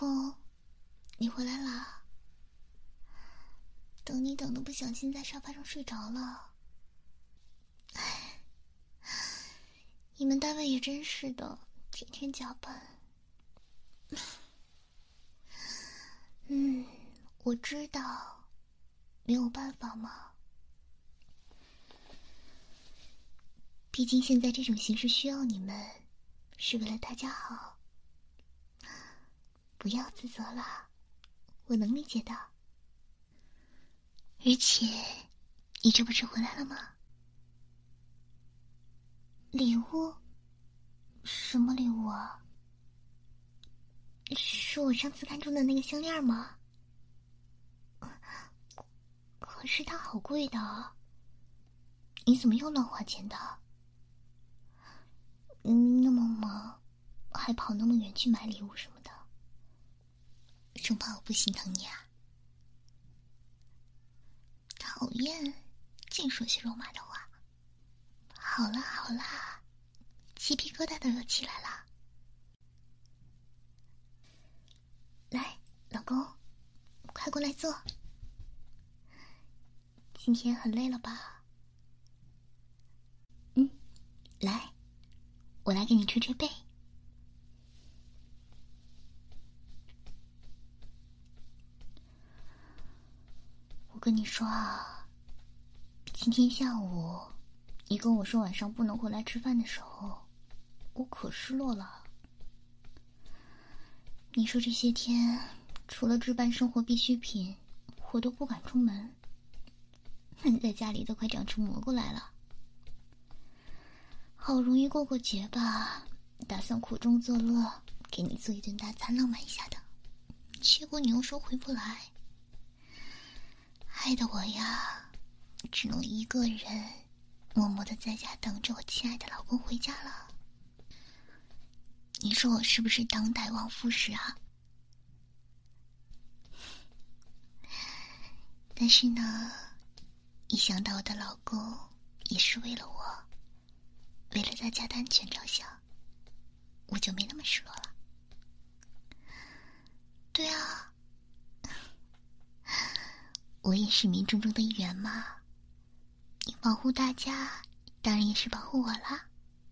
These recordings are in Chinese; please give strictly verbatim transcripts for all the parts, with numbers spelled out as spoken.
公，你回来啦。等你等的不小心在沙发上睡着了。唉，你们单位也真是的，天天加班。嗯，我知道，没有办法嘛。毕竟现在这种形式需要你们，是为了大家好。不要自责了，我能理解的。而且，你这不是回来了吗？礼物？什么礼物啊？是我上次看中的那个项链吗？可是它好贵的，你怎么又乱花钱的？明明那么忙，还跑那么远去买礼物什么的，生怕我不心疼你啊！讨厌，净说些肉麻的话。好啦好啦，鸡皮疙瘩都要起来了。来，老公，快过来坐。今天很累了吧？嗯，来，我来给你吹吹背。我跟你说啊，今天下午你跟我说晚上不能回来吃饭的时候，我可失落了。你说这些天除了置办生活必需品，我都不敢出门。你在家里都快长出蘑菇来了。好容易过过节吧，打算苦中作乐，给你做一顿大餐浪漫一下的，结果你又说回不来，害得我呀只能一个人默默地在家等着我亲爱的老公回家了。你说我是不是当代王富士啊？但是呢，一想到我的老公也是为了我，为了大家的安全着想，我就没那么失落了。对啊，我也是民众中的一员嘛，你保护大家，当然也是保护我啦。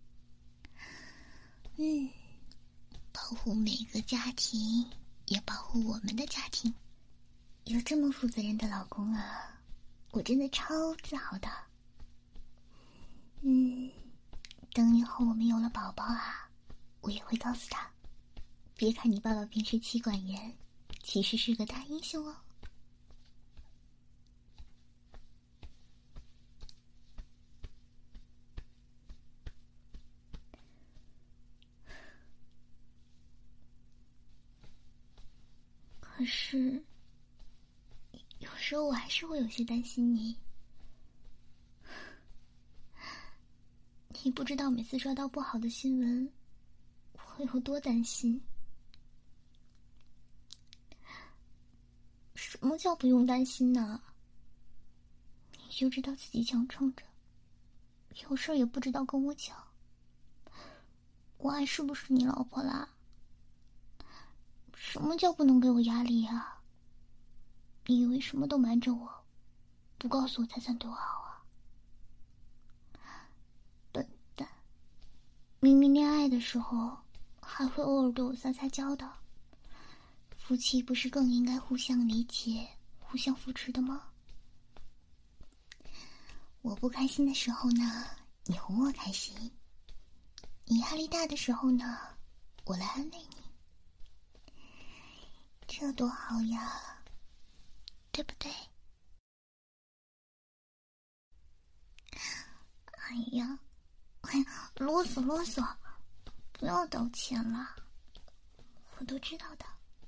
嗯，保护每个家庭，也保护我们的家庭。有这么负责任的老公啊，我真的超自豪的。嗯，等以后我们有了宝宝啊，我也会告诉他，别看你爸爸平时妻管严，其实是个大英雄哦。可是有时候我还是会有些担心你。你不知道每次刷到不好的新闻，我会有多担心。什么叫不用担心呢？你就知道自己强撑着，有事也不知道跟我讲。我还是不是你老婆啦？什么叫不能给我压力啊？你以为什么都瞒着我，不告诉我才算对我好啊？笨蛋，明明恋爱的时候还会偶尔对我撒撒娇的，夫妻不是更应该互相理解、互相扶持的吗？我不开心的时候呢，你哄我开心；你压力大的时候呢，我来安慰你，这多好呀，对不对？哎呀，哎呀，啰嗦啰嗦，不要道歉了，我都知道的。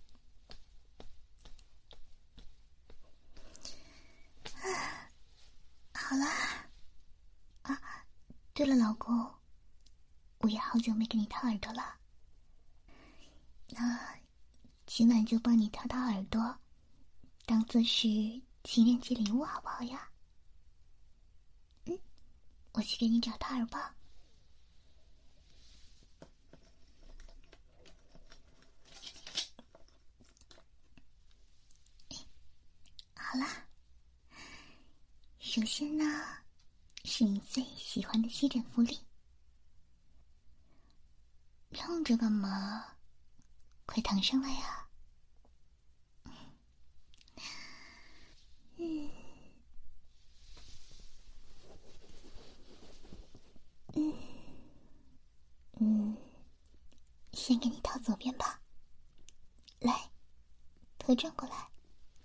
啊，好啦，啊，对了，老公，我也好久没给你掏耳朵了，那今晚就帮你掏掏耳朵，当做是情人节礼物，好不好呀？嗯，我去给你找掏耳棒。 好了，首先呢，是你最喜欢的吸枕福利。让着干嘛？快躺上来呀！嗯嗯嗯，先给你套左边吧。来，头转过来。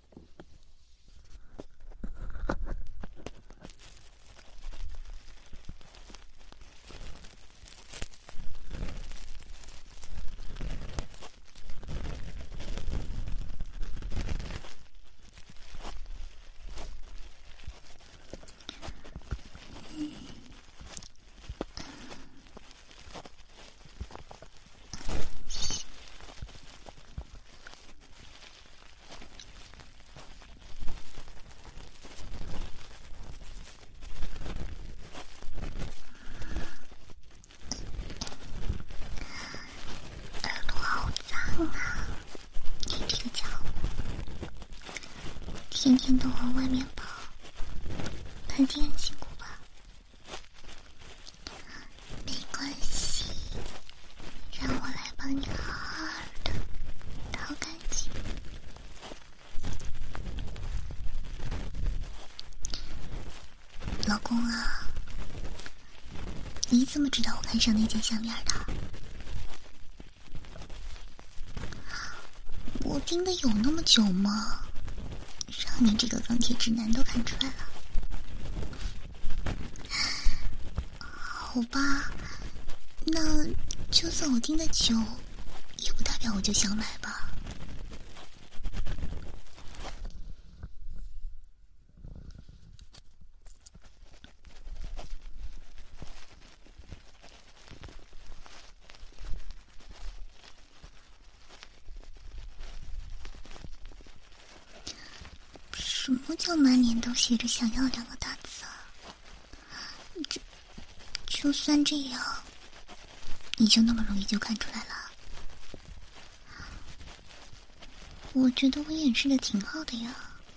天天都往外面跑，肯定很辛苦吧？没关系，让我来帮你好好的掏干净。老公啊，你怎么知道我看上那件项链的？我盯的有那么久吗？让你这个钢铁直男都看出来了。好吧，那就算我盯的久，也不代表我就想买吧。什么叫满脸都写着想要两个大字啊？这就算这样，你就那么容易就看出来了？我觉得我掩饰的挺好的呀。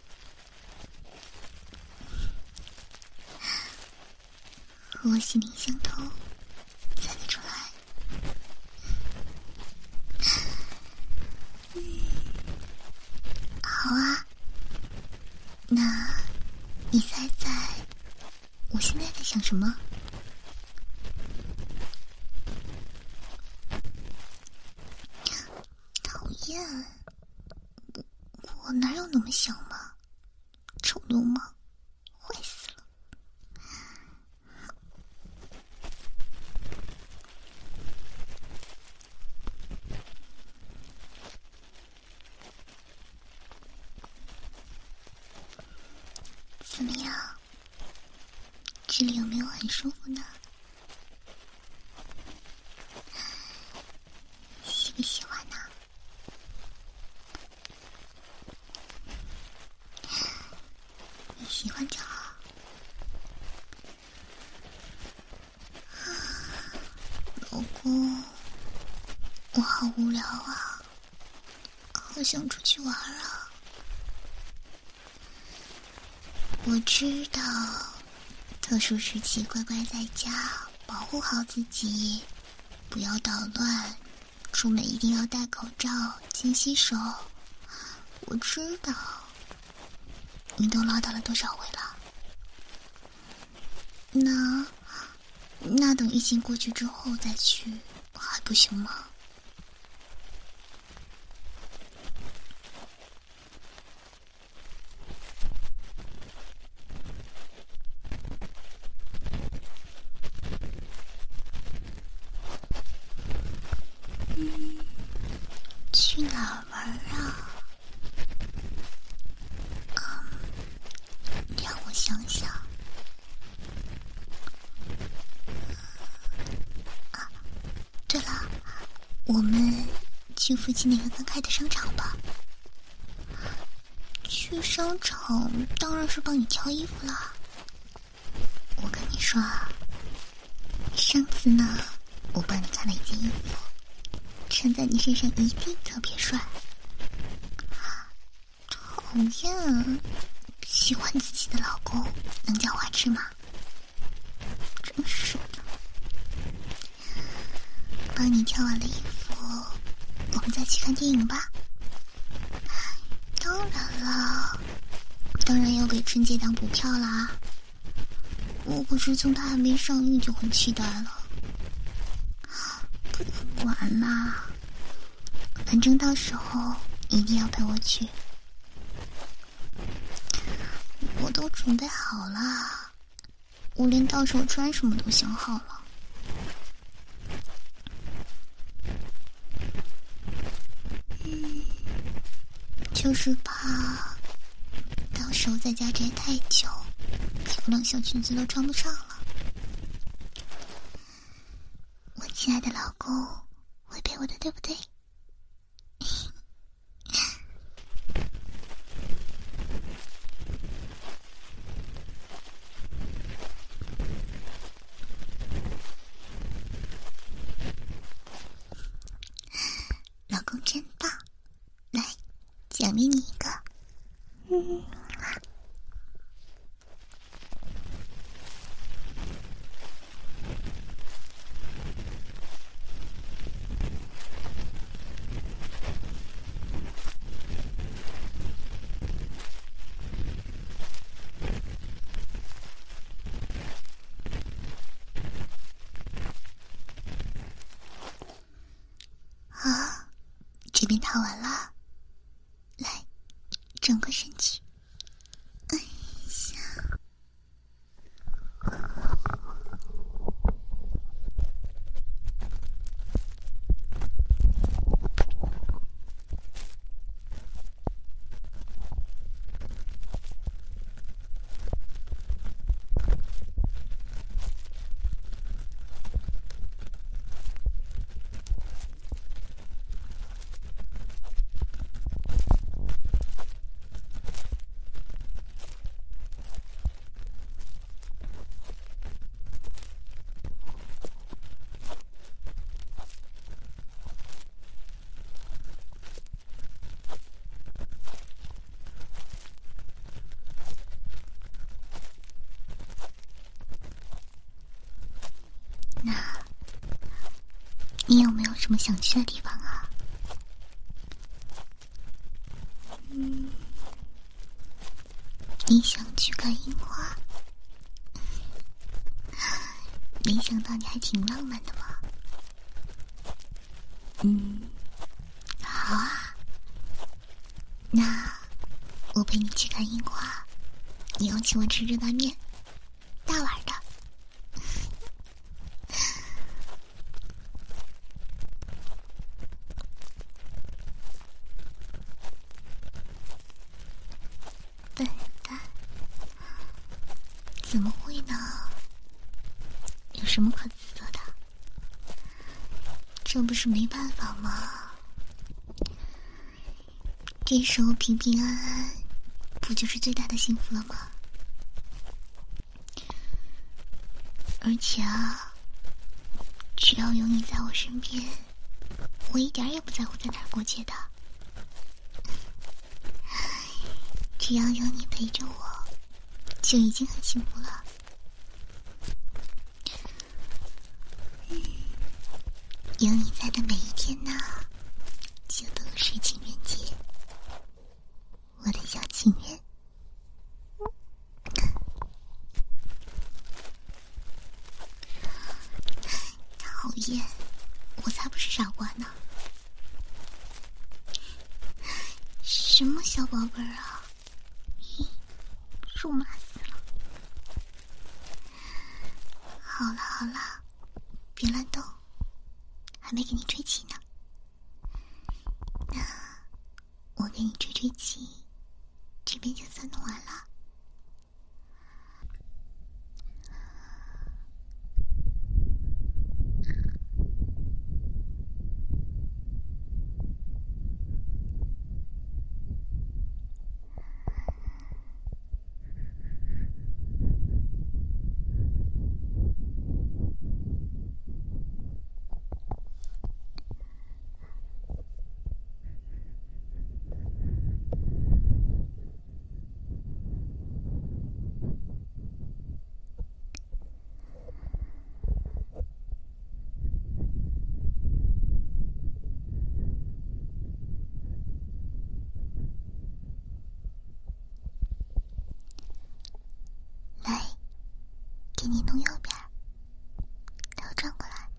和我心灵相通，猜得出来。嗯，好啊。那，你猜猜，我现在在想什么？讨厌，我我哪有那么想嘛？丑流氓，坏死了！怎么样？这里有没有很舒服呢？喜不喜欢呢？你喜欢就好。老公，我好无聊啊，好想出去玩啊。我知道，特殊时期乖乖在家，保护好自己，不要捣乱，出门一定要戴口罩，勤洗手。我知道，你都唠叨了多少回了？那，那等疫情过去之后再去，还不行吗？去哪儿玩啊？嗯，让我想想。啊，对了，我们去附近那个刚开的商场吧。去商场当然是帮你挑衣服啦。我跟你说啊，上次呢，我帮你看了一件衣服。穿在你身上一定特别帅。讨厌， 喜欢自己的老公能讲话吃吗？真是的。帮你挑完了衣服，我们再去看电影吧。当然了，当然要给春节档补票啦。我可是从它还没上映就很期待了。不管啦，反正到时候一定要陪我去。我都准备好了，我连到时候穿什么都想好了。嗯，就是怕到时候在家宅太久，漂亮小裙子都穿不上了。我亲爱的老公会陪我的，对不对？老公真棒，来，奖励你一个。嗯。好，这边套完了，来，整个身体。哎呀，那你有没有什么想去的地方啊？嗯，你想去看樱花？没想到你还挺浪漫的嘛。嗯，好啊，那我陪你去看樱花，你要请我吃热干面，大碗的。笨蛋，怎么会呢？有什么可自责的？这不是没办法吗？这时候平平安安，不就是最大的幸福了吗？而且啊，只要有你在我身边，我一点也不在乎在哪儿过节的。只要有你陪着我，就已经很幸福了。嗯，有你在的每一天呢，就都是情人节，我的小情人。讨厌，我才不是傻瓜呢。什么小宝贝儿啊，肉麻死了。好了好了，别乱动，还没给你吹气呢。那我给你吹吹气，这边就算弄完了。 给你弄右边，头转过来。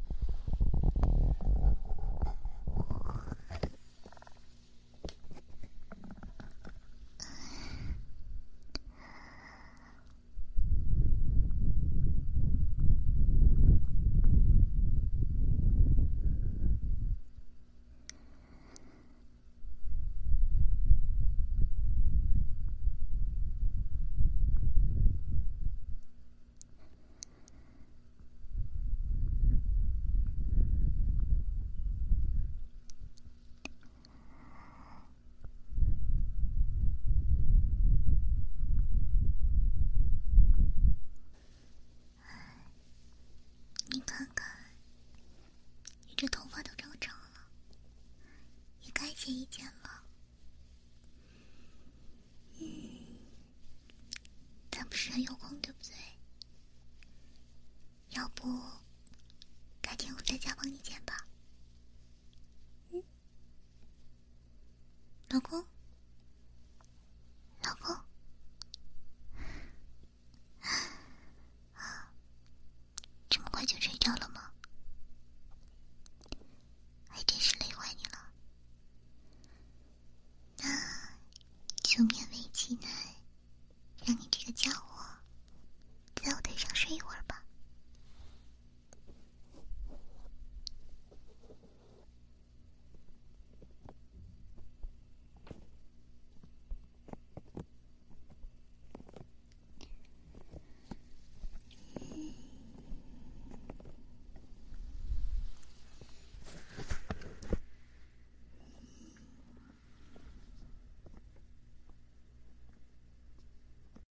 你看看，你这头发都长长了，也该剪一剪了。嗯，咱不是很有空，对不对？要不